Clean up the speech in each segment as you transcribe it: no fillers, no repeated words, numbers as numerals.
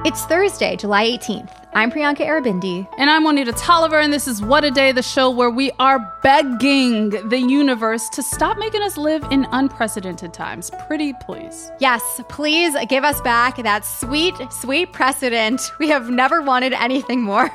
It's Thursday, July 18th. I'm Priyanka Aribindi. And I'm Juanita Tolliver, and this is What a Day, the show where we are begging the universe to stop making us live in unprecedented times. Pretty please. Yes, please give us back that sweet, sweet precedent. We have never wanted anything more.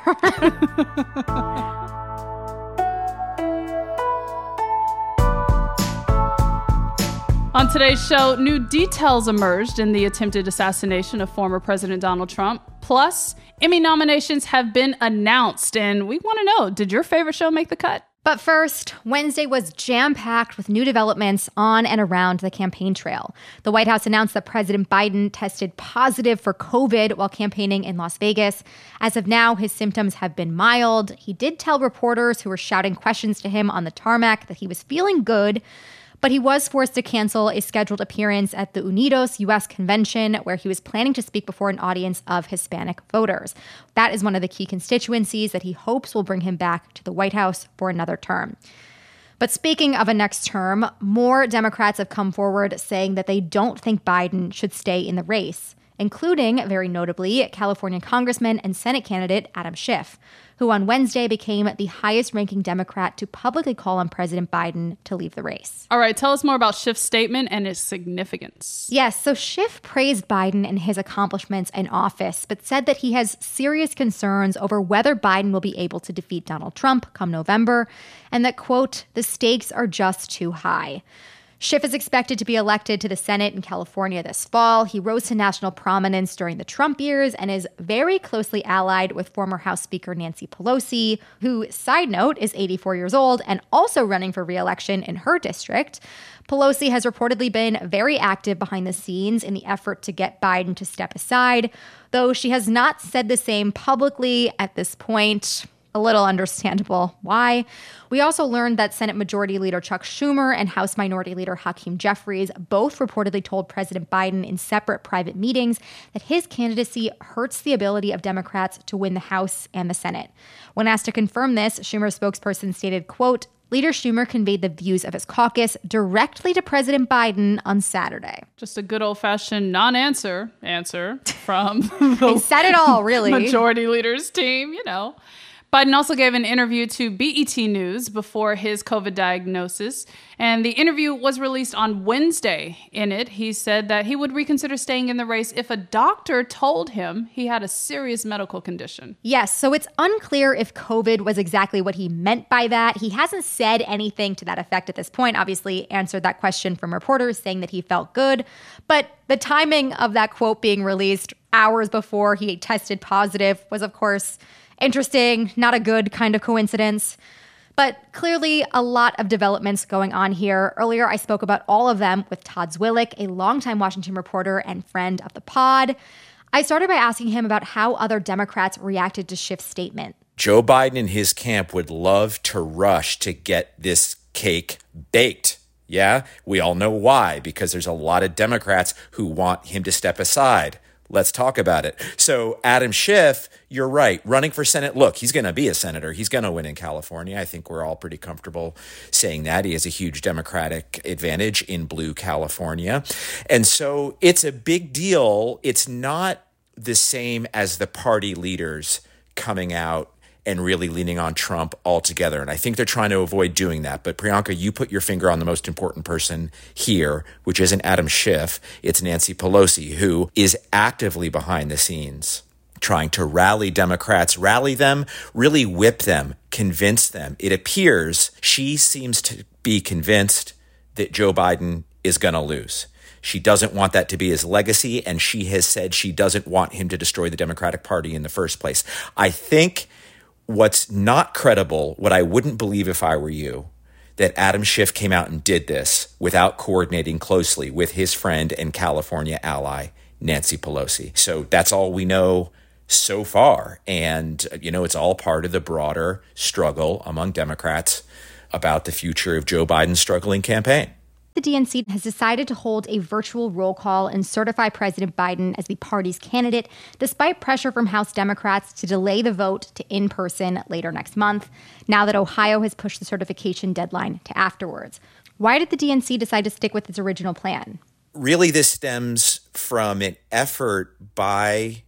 On today's show, new details emerged in the attempted assassination of former President Donald Trump. Plus, Emmy nominations have been announced, and we want to know, did your favorite show make the cut? But first, Wednesday was jam-packed with new developments on and around the campaign trail. The White House announced that President Biden tested positive for COVID while campaigning in Las Vegas. As of now, his symptoms have been mild. He did tell reporters who were shouting questions to him on the tarmac that he was feeling good. But he was forced to cancel a scheduled appearance at the Unidos U.S. convention, where he was planning to speak before an audience of Hispanic voters. That is one of the key constituencies that he hopes will bring him back to the White House for another term. But speaking of a next term, more Democrats have come forward saying that they don't think Biden should stay in the race, including, very notably, California Congressman and Senate candidate Adam Schiff, who on Wednesday became the highest-ranking Democrat to publicly call on President Biden to leave the race. All right, tell us more about Schiff's statement and its significance. Yes, so Schiff praised Biden and his accomplishments in office, but said that he has serious concerns over whether Biden will be able to defeat Donald Trump come November, and that, quote, the stakes are just too high. Schiff is expected to be elected to the Senate in California this fall. He rose to national prominence during the Trump years and is very closely allied with former House Speaker Nancy Pelosi, who, side note, is 84 years old and also running for re-election in her district. Pelosi has reportedly been very active behind the scenes in the effort to get Biden to step aside, though she has not said the same publicly at this point. A little understandable why. We also learned that Senate Majority Leader Chuck Schumer and House Minority Leader Hakeem Jeffries both reportedly told President Biden in separate private meetings that his candidacy hurts the ability of Democrats to win the House and the Senate. When asked to confirm this, Schumer's spokesperson stated, quote, Leader Schumer conveyed the views of his caucus directly to President Biden on Saturday. Just a good old-fashioned non-answer answer from the He said it all, really. Majority Leader's team, you know. Biden also gave an interview to BET News before his COVID diagnosis, and the interview was released on Wednesday. In it, he said that he would reconsider staying in the race if a doctor told him he had a serious medical condition. Yes, so it's unclear if COVID was exactly what he meant by that. He hasn't said anything to that effect at this point, obviously answered that question from reporters saying that he felt good. But the timing of that quote being released hours before he tested positive was, of course, interesting, not a good kind of coincidence. But clearly, a lot of developments going on here. Earlier, I spoke about all of them with Todd Zwillich, a longtime Washington reporter and friend of the pod. I started by asking him about how other Democrats reacted to Schiff's statement. Joe Biden and his camp would love to rush to get this cake baked. Yeah, we all know why, because there's a lot of Democrats who want him to step aside. Let's talk about it. So Adam Schiff, you're right, running for Senate. Look, he's going to be a senator. He's going to win in California. I think we're all pretty comfortable saying that. He has a huge Democratic advantage in blue California. And so it's a big deal. It's not the same as the party leaders coming out and really leaning on Trump altogether. And I think they're trying to avoid doing that. But Priyanka, you put your finger on the most important person here, which isn't Adam Schiff. It's Nancy Pelosi, who is actively behind the scenes trying to rally Democrats, rally them, really whip them, convince them. It appears she seems to be convinced that Joe Biden is going to lose. She doesn't want that to be his legacy, and she has said she doesn't want him to destroy the Democratic Party in the first place. I think what's not credible, what I wouldn't believe if I were you, that Adam Schiff came out and did this without coordinating closely with his friend and California ally, Nancy Pelosi. So that's all we know so far. And, you know, it's all part of the broader struggle among Democrats about the future of Joe Biden's struggling campaign. The DNC has decided to hold a virtual roll call and certify President Biden as the party's candidate, despite pressure from House Democrats to delay the vote to in-person later next month, now that Ohio has pushed the certification deadline to afterwards. Why did the DNC decide to stick with its original plan? Really, this stems from an effort by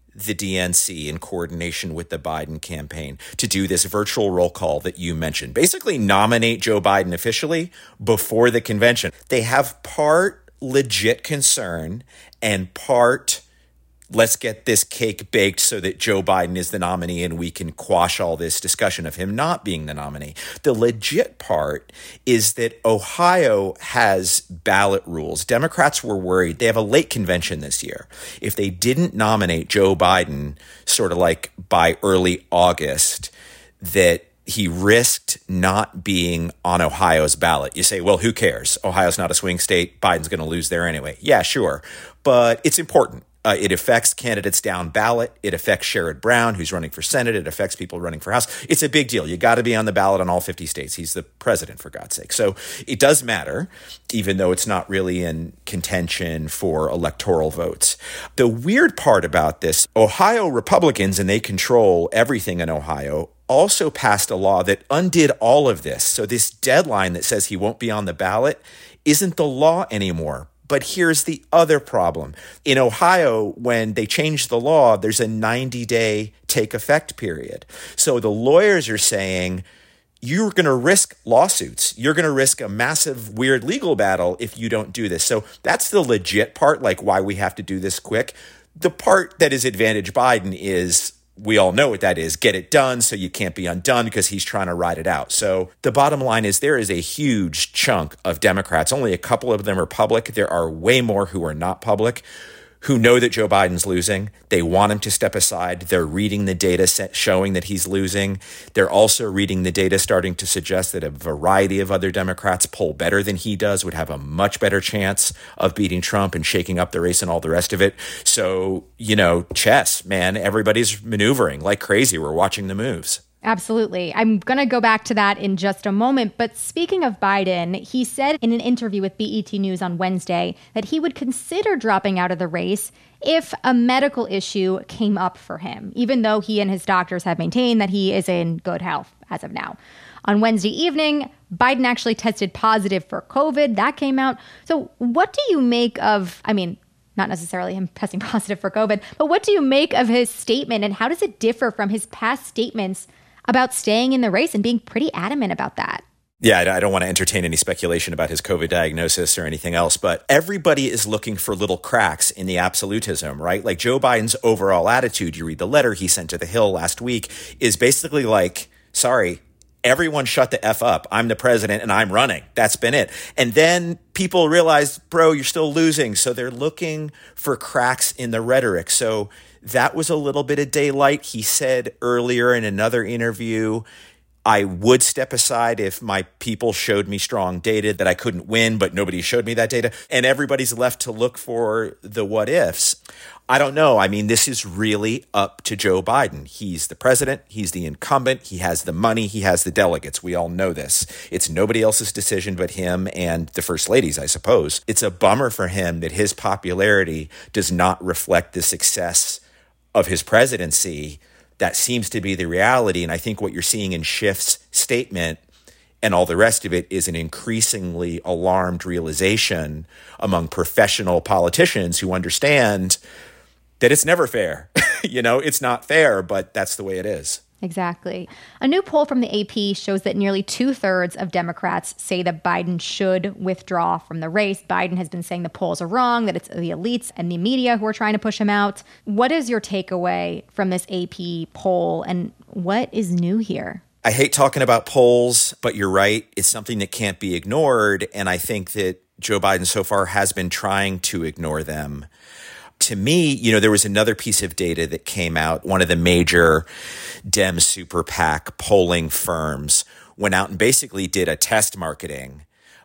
the DNC in coordination with the Biden campaign to do this virtual roll call that you mentioned. Basically nominate Joe Biden officially before the convention. They have part legit concern and part let's get this cake baked so that Joe Biden is the nominee and we can quash all this discussion of him not being the nominee. The legit part is that Ohio has ballot rules. Democrats were worried. They have a late convention this year. If they didn't nominate Joe Biden sort of like by early August, that he risked not being on Ohio's ballot. You say, well, who cares? Ohio's not a swing state. Biden's going to lose there anyway. Yeah, sure. But it's important. It affects candidates down ballot. It affects Sherrod Brown, who's running for Senate. It affects people running for House. It's a big deal. You got to be on the ballot on all 50 states. He's the president, for God's sake. So it does matter, even though it's not really in contention for electoral votes. The weird part about this, Ohio Republicans, and they control everything in Ohio, also passed a law that undid all of this. So this deadline that says he won't be on the ballot isn't the law anymore. But here's the other problem. In Ohio, when they changed the law, there's a 90-day take effect period. So the lawyers are saying, you're going to risk lawsuits. You're going to risk a massive, weird legal battle if you don't do this. So that's the legit part, like why we have to do this quick. The part that is advantage Biden is, we all know what that is. Get it done so you can't be undone because he's trying to ride it out. So the bottom line is there is a huge chunk of Democrats, only a couple of them are public. There are way more who are not public, who know that Joe Biden's losing. They want him to step aside. They're reading the data set showing that he's losing. They're also reading the data starting to suggest that a variety of other Democrats poll better than he does, would have a much better chance of beating Trump and shaking up the race and all the rest of it. So, chess, man, everybody's maneuvering like crazy. We're watching the moves. Absolutely. I'm going to go back to that in just a moment. But speaking of Biden, he said in an interview with BET News on Wednesday that he would consider dropping out of the race if a medical issue came up for him, even though he and his doctors have maintained that he is in good health as of now. On Wednesday evening, Biden actually tested positive for COVID. That came out. So what do you make of, not necessarily him testing positive for COVID, but what do you make of his statement and how does it differ from his past statements about staying in the race and being pretty adamant about that? Yeah, I don't want to entertain any speculation about his COVID diagnosis or anything else, but everybody is looking for little cracks in the absolutism, right? Like Joe Biden's overall attitude, you read the letter he sent to the Hill last week, is basically like, sorry, everyone shut the F up. I'm the president and I'm running. That's been it. And then people realize, bro, you're still losing. So they're looking for cracks in the rhetoric. So that was a little bit of daylight. He said earlier in another interview, I would step aside if my people showed me strong data that I couldn't win, but nobody showed me that data. And everybody's left to look for the what ifs. I don't know. This is really up to Joe Biden. He's the president. He's the incumbent. He has the money. He has the delegates. We all know this. It's nobody else's decision but him and the first ladies, I suppose. It's a bummer for him that his popularity does not reflect the success of his presidency. That seems to be the reality. And I think what you're seeing in Schiff's statement and all the rest of it is an increasingly alarmed realization among professional politicians who understand that it's never fair. It's not fair, but that's the way it is. Exactly. A new poll from the AP shows that nearly 2/3 of Democrats say that Biden should withdraw from the race. Biden has been saying the polls are wrong, that it's the elites and the media who are trying to push him out. What is your takeaway from this AP poll, and what is new here? I hate talking about polls, but you're right. It's something that can't be ignored, and I think that Joe Biden so far has been trying to ignore them. To me, there was another piece of data that came out. One of the major Dem super PAC polling firms went out and basically did a test marketing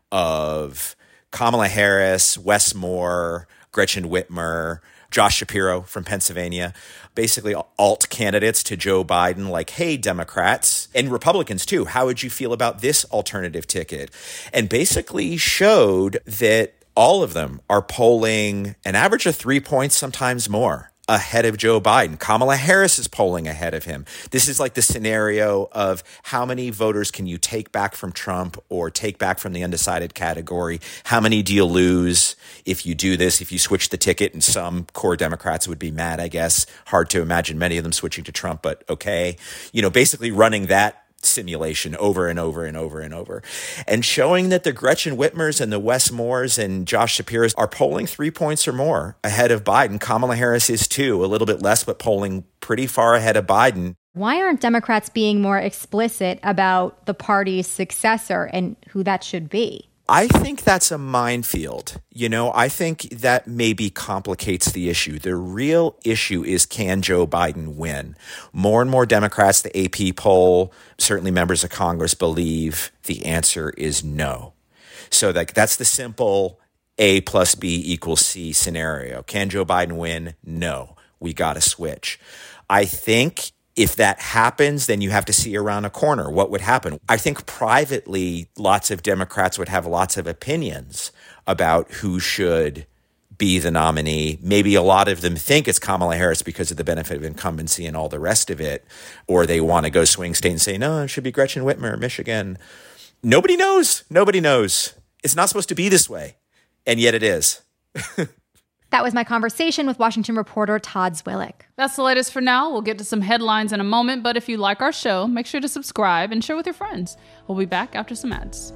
of Kamala Harris, Wes Moore, Gretchen Whitmer, Josh Shapiro from Pennsylvania, basically alt candidates to Joe Biden, like, hey, Democrats and Republicans too, how would you feel about this alternative ticket? And basically showed that all of them are polling an average of 3 points, sometimes more, ahead of Joe Biden. Kamala Harris is polling ahead of him. This is like the scenario of how many voters can you take back from Trump or take back from the undecided category? How many do you lose if you do this, if you switch the ticket? And some core Democrats would be mad, I guess. Hard to imagine many of them switching to Trump, but okay. Basically running that simulation over and over and over and over, and showing that the Gretchen Whitmers and the Wes Moores and Josh Shapiro's are polling 3 points or more ahead of Biden. Kamala Harris is too, a little bit less, but polling pretty far ahead of Biden. Why aren't Democrats being more explicit about the party's successor and who that should be? I think that's a minefield. I think that maybe complicates the issue. The real issue is, can Joe Biden win? More and more Democrats, the AP poll, certainly members of Congress, believe the answer is no. So that's the simple A plus B equals C scenario. Can Joe Biden win? No. We got to switch. I think if that happens, then you have to see around a corner what would happen. I think privately, lots of Democrats would have lots of opinions about who should be the nominee. Maybe a lot of them think it's Kamala Harris because of the benefit of incumbency and all the rest of it. Or they want to go swing state and say, no, it should be Gretchen Whitmer, Michigan. Nobody knows. Nobody knows. It's not supposed to be this way. And yet it is. That was my conversation with Washington reporter Todd Zwillich. That's the latest for now. We'll get to some headlines in a moment, but if you like our show, make sure to subscribe and share with your friends. We'll be back after some ads.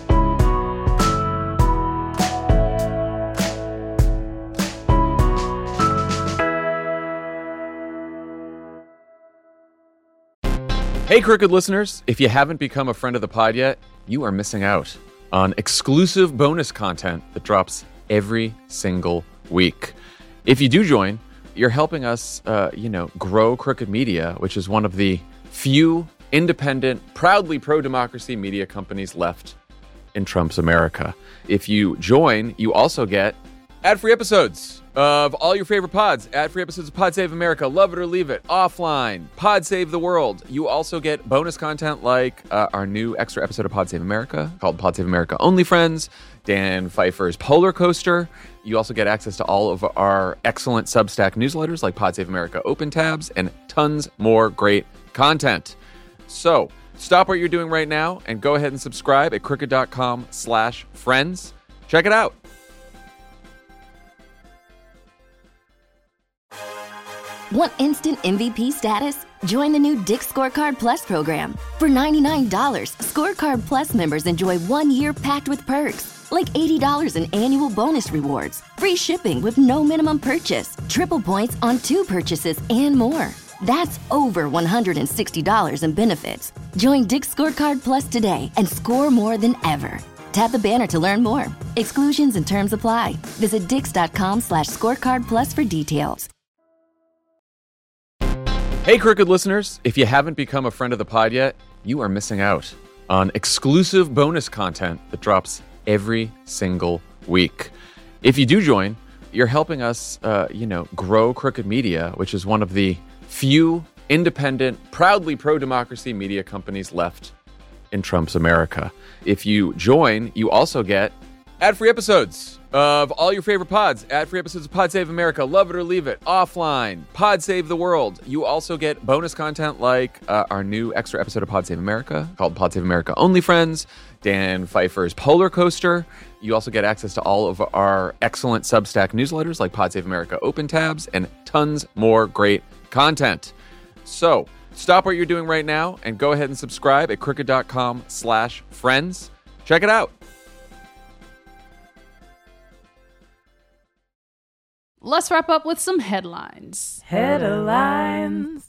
Hey, Crooked listeners, if you haven't become a friend of the pod yet, you are missing out on exclusive bonus content that drops every single week. If you do join, you're helping us, grow Crooked Media, which is one of the few independent, proudly pro-democracy media companies left in Trump's America. If you join, you also get ad-free episodes of all your favorite pods, ad-free episodes of Pod Save America, Love It or Leave It, Offline, Pod Save the World. You also get bonus content like our new extra episode of Pod Save America called Pod Save America Only Friends, Dan Pfeiffer's Polar Coaster. You also get access to all of our excellent Substack newsletters like Pod Save America Open Tabs and tons more great content. So stop what you're doing right now and go ahead and subscribe at crooked.com/friends. Check it out. Want instant MVP status? Join the new Dick's Scorecard Plus program. For $99, Scorecard Plus members enjoy 1 year packed with perks, like $80 in annual bonus rewards, free shipping with no minimum purchase, triple points on 2 purchases, and more. That's over $160 in benefits. Join Dick's Scorecard Plus today and score more than ever. Tap the banner to learn more. Exclusions and terms apply. Visit dix.com/scorecard plus for details. Hey, Crooked listeners, if you haven't become a friend of the pod yet, you are missing out on exclusive bonus content that drops every single week. If you do join, you're helping us, grow Crooked Media, which is one of the few independent, proudly pro-democracy media companies left in Trump's America. If you join, you also get ad-free episodes of all your favorite pods, ad-free episodes of Pod Save America, Love It or Leave It, Offline, Pod Save the World. You also get bonus content like our new extra episode of Pod Save America called Pod Save America Only Friends, Dan Pfeiffer's Polar Coaster. You also get access to all of our excellent Substack newsletters like Pod Save America Open Tabs and tons more great content. So stop what you're doing right now and go ahead and subscribe at crooked.com/friends. Check it out. Let's wrap up with some headlines. Headlines.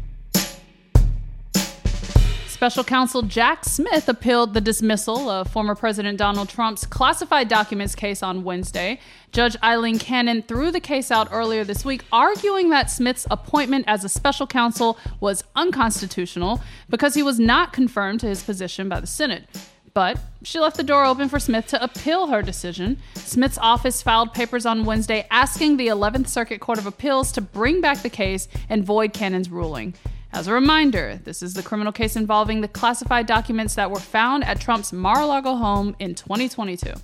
Special counsel Jack Smith appealed the dismissal of former President Donald Trump's classified documents case on Wednesday. Judge Eileen Cannon threw the case out earlier this week, arguing that Smith's appointment as a special counsel was unconstitutional because he was not confirmed to his position by the Senate. But she left the door open for Smith to appeal her decision. Smith's office filed papers on Wednesday asking the 11th Circuit Court of Appeals to bring back the case and void Cannon's ruling. As a reminder, this is the criminal case involving the classified documents that were found at Trump's Mar-a-Lago home in 2022.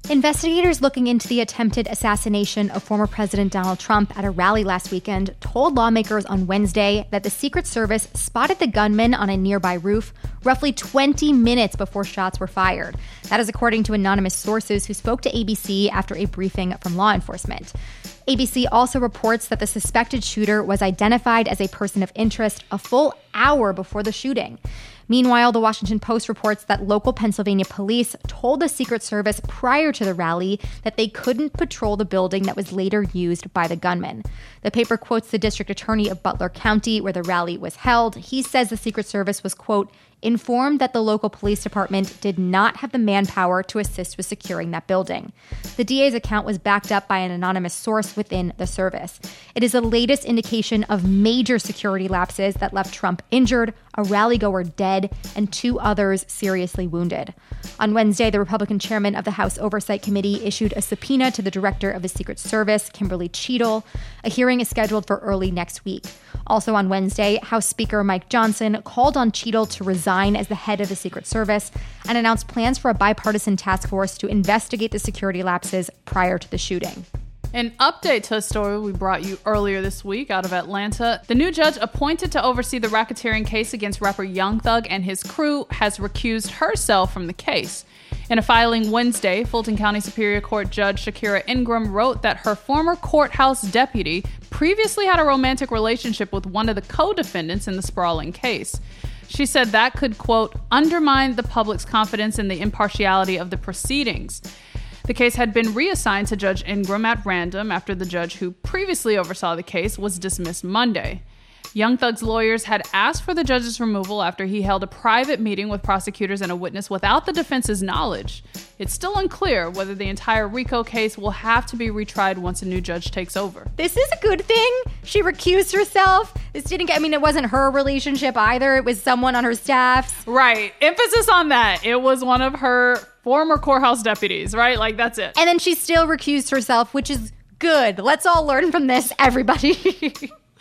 Investigators looking into the attempted assassination of former President Donald Trump at a rally last weekend told lawmakers on Wednesday that the Secret Service spotted the gunman on a nearby roof roughly 20 minutes before shots were fired. That is according to anonymous sources who spoke to ABC after a briefing from law enforcement. ABC also reports that the suspected shooter was identified as a person of interest a full hour before the shooting. Meanwhile, the Washington Post reports that local Pennsylvania police told the Secret Service prior to the rally that they couldn't patrol the building that was later used by the gunman. The paper quotes the district attorney of Butler County, where the rally was held. He says the Secret Service was, quote, informed that the local police department did not have the manpower to assist with securing that building. The DA's account was backed up by an anonymous source within the service. It is the latest indication of major security lapses that left Trump injured, a rally-goer dead, and 2 others seriously wounded. On Wednesday, the Republican chairman of the House Oversight Committee issued a subpoena to the director of the Secret Service, Kimberly Cheadle. A hearing is scheduled for early next week. Also on Wednesday, House Speaker Mike Johnson called on Cheadle to resign as the head of the Secret Service and announced plans for a bipartisan task force to investigate the security lapses prior to the shooting. An update to a story we brought you earlier this week out of Atlanta. The new judge appointed to oversee the racketeering case against rapper Young Thug and his crew has recused herself from the case. In a filing Wednesday, Fulton County Superior Court Judge Shakira Ingram wrote that her former courthouse deputy previously had a romantic relationship with one of the co-defendants in the sprawling case. She said that could, quote, undermine the public's confidence in the impartiality of the proceedings. The case had been reassigned to Judge Ingram at random after the judge who previously oversaw the case was dismissed Monday. Young Thug's lawyers had asked for the judge's removal after he held a private meeting with prosecutors and a witness without the defense's knowledge. It's still unclear whether the entire RICO case will have to be retried once a new judge takes over. This is a good thing. She recused herself. It wasn't her relationship either. It was someone on her staff. Right. Emphasis on that. It was one of her former courthouse deputies, right? Like, that's it. And then she still recused herself, which is good. Let's all learn from this, everybody.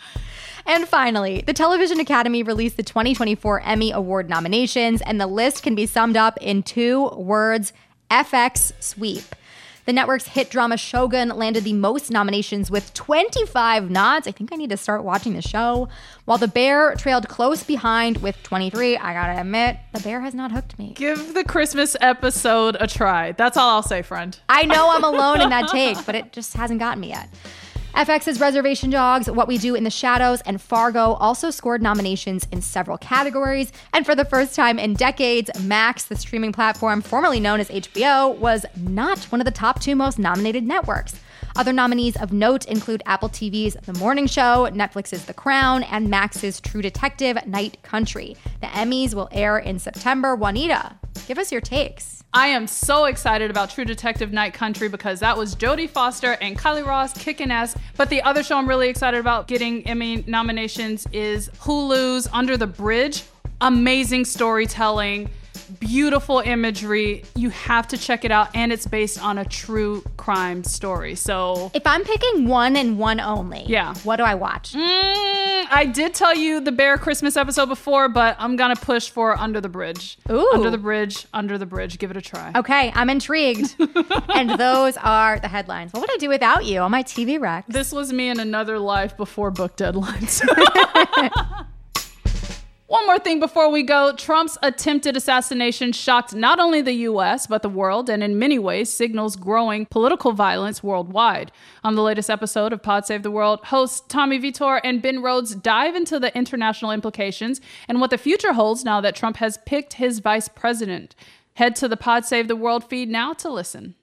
And finally, the Television Academy released the 2024 Emmy Award nominations, and the list can be summed up in 2 words: FX sweep. The network's hit drama Shogun landed the most nominations with 25 nods. I think I need to start watching the show. While The Bear trailed close behind with 23. I gotta admit, The Bear has not hooked me. Give the Christmas episode a try. That's all I'll say, friend. I know I'm alone in that take, but it just hasn't gotten me yet. FX's Reservation Dogs, What We Do in the Shadows, and Fargo also scored nominations in several categories. And for the first time in decades, Max, the streaming platform formerly known as HBO, was not one of the top 2 most nominated networks. Other nominees of note include Apple TV's The Morning Show, Netflix's The Crown, and Max's True Detective Night Country. The Emmys will air in September. Juanita, give us your takes. I am so excited about True Detective Night Country because that was Jodie Foster and Kylie Ross kicking ass. But the other show I'm really excited about getting Emmy nominations is Hulu's Under the Bridge. Amazing storytelling, beautiful imagery. You have to check it out, and it's based on a true crime story. So if I'm picking one and one only, what do I watch? I did tell you the Bear Christmas episode before, but I'm gonna push for Under the Bridge. Ooh. Under the Bridge. Give it a try. Okay, I'm intrigued. And those are the headlines. What would I do without you on my TV Rex? This was me in another life before book deadlines. One more thing before we go. Trump's attempted assassination shocked not only the U.S., but the world, and in many ways signals growing political violence worldwide. On the latest episode of Pod Save the World, hosts Tommy Vitor and Ben Rhodes dive into the international implications and what the future holds now that Trump has picked his vice president. Head to the Pod Save the World feed now to listen.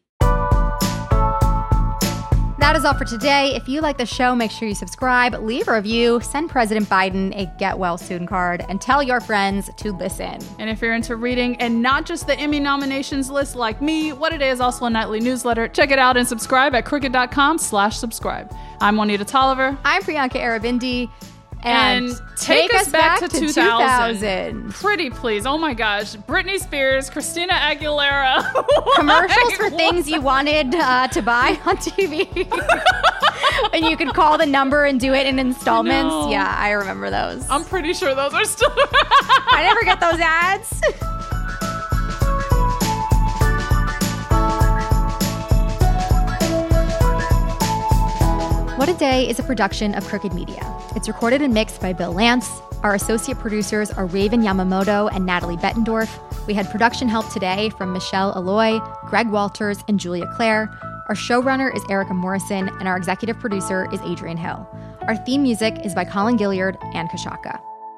That is all for today. If you like the show, make sure you subscribe, leave a review, send President Biden a get well soon card, and tell your friends to listen. And if you're into reading and not just the Emmy nominations list like me, What A Day is also a nightly newsletter. Check it out and subscribe at crooked.com/subscribe. I'm Juanita Tolliver. I'm Priyanka Arivindi. And take us back to 2000. Pretty please. Oh my gosh. Britney Spears, Christina Aguilera. Commercials for things you wanted to buy on TV. And you could call the number and do it in installments. No. Yeah, I remember those. I'm pretty sure those are still I never get those ads. Today is a production of Crooked Media. It's recorded and mixed by Bill Lance. Our associate producers are Raven Yamamoto and Natalie Bettendorf. We had production help today from Michelle Alloy, Greg Walters, and Julia Clare. Our showrunner is Erica Morrison, and our executive producer is Adrian Hill. Our theme music is by Colin Gilliard and Kashaka.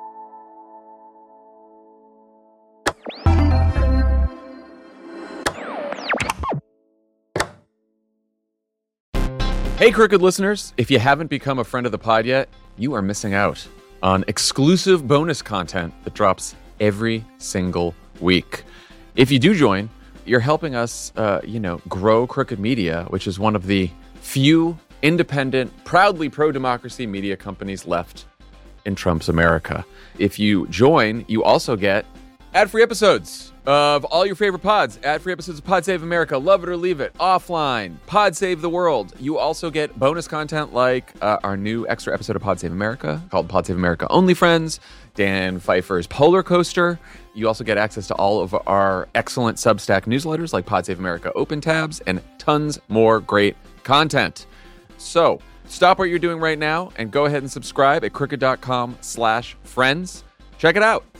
Hey, Crooked listeners, if you haven't become a friend of the pod yet, you are missing out on exclusive bonus content that drops every single week. If you do join, you're helping us, grow Crooked Media, which is one of the few independent, proudly pro-democracy media companies left in Trump's America. If you join, you also get ad-free episodes of all your favorite pods, ad-free episodes of Pod Save America, Love It or Leave It, Offline, Pod Save the World. You also get bonus content like our new extra episode of Pod Save America called Pod Save America Only Friends, Dan Pfeiffer's Polar Coaster. You also get access to all of our excellent Substack newsletters like Pod Save America Open Tabs and tons more great content. So stop what you're doing right now and go ahead and subscribe at crooked.com/friends. Check it out.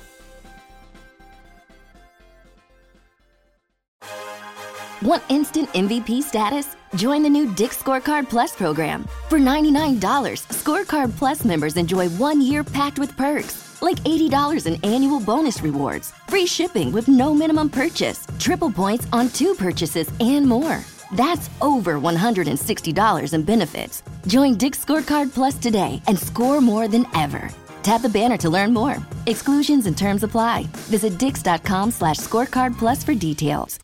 Want instant MVP status? Join the new Dick's Scorecard Plus program. For $99, Scorecard Plus members enjoy 1 year packed with perks, like $80 in annual bonus rewards, free shipping with no minimum purchase, triple points on 2 purchases, and more. That's over $160 in benefits. Join Dick's Scorecard Plus today and score more than ever. Tap the banner to learn more. Exclusions and terms apply. Visit dix.com/scorecard plus for details.